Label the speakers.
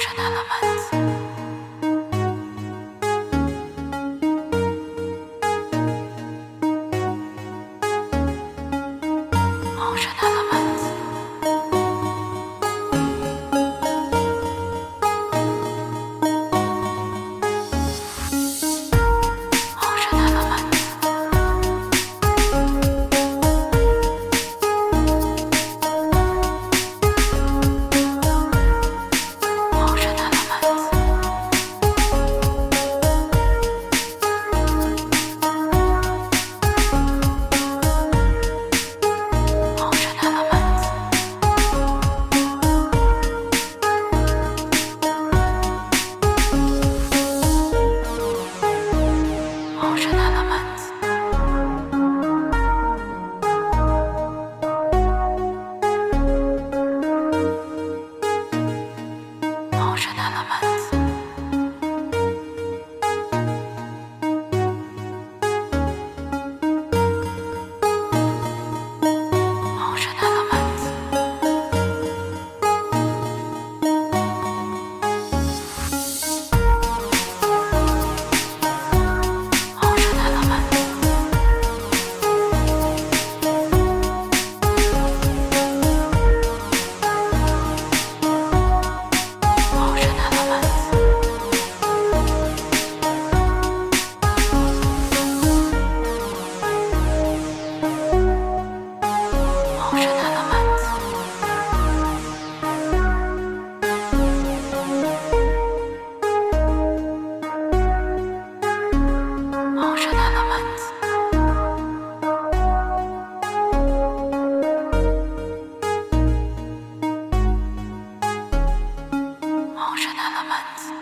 Speaker 1: Ocean elements. Ocean elements. Ocean elements. Ocean elements. Ocean elements. Ocean elements. Ocean elements. Ocean elements. Ocean elements. Ocean elements. Ocean elements. Ocean elements. Ocean elements.